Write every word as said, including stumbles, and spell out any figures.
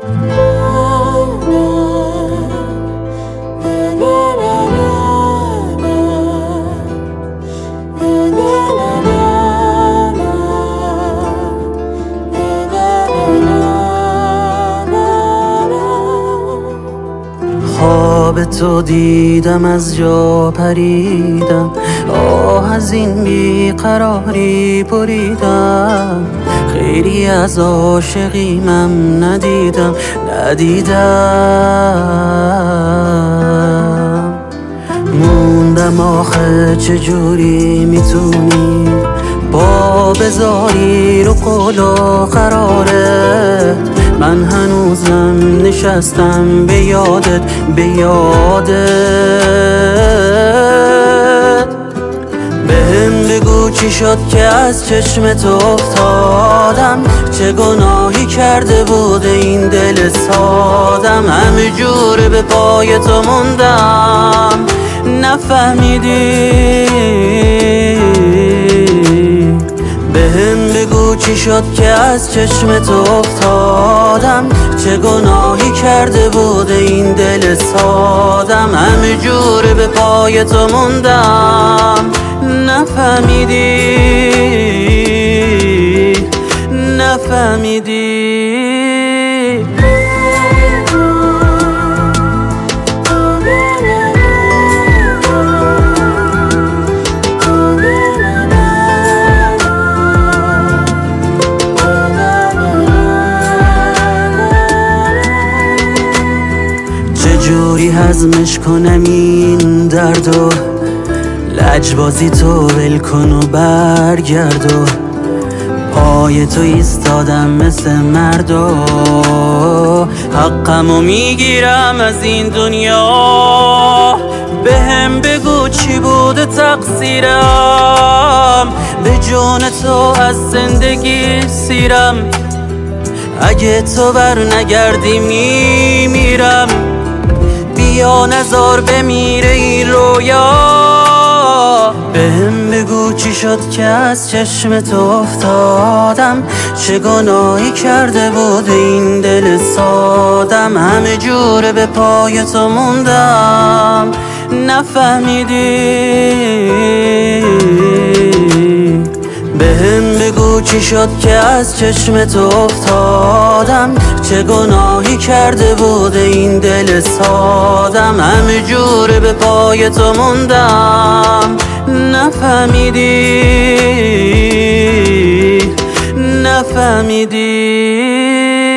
خواب تو دیدم از جا پریدم، آه از این بیقراری بریدم. خیلی از عاشقیمم ندیدم ندیدم موندم آخه چجوری میتونی با بذاری رو قول و قراره. من هنوزم نشستم به یادت به یادت. بهم بگو چی شد که از چشمت افتادم، چه گناهی کرده بود این دل سادم. همه جوره به پای تو موندم نفهمیدی. بهم بگو چی شد که از چشمت افتادم، چه گناهی کرده بود این دل سادم. همه جوره به پای تو موندم نفهمیدی نفهمیدی. چجوری هضمش کنم این دردو، لجبازی تو ول کن و برگرد و پای تو ایستادم مثل مردو. حقمو میگیرم از این دنیا، بهم بگو چی بوده تقصیرم. به جون تو از زندگی سیرم، اگه تو بر نگردی میمیرم. بیا نزار بمیره این رویا. بهم بگو چی شد که از چشمت افتادم، چه گناهی کرده بود این دل سادم. همه جوره به پای تو موندم نفهمیدی. بهم بگو چی شد که از چشمت افتادم، چه گناهی کرده بود این دل سادم. همه جوره به پای تو موندم نفهمیدی نفهمیدی.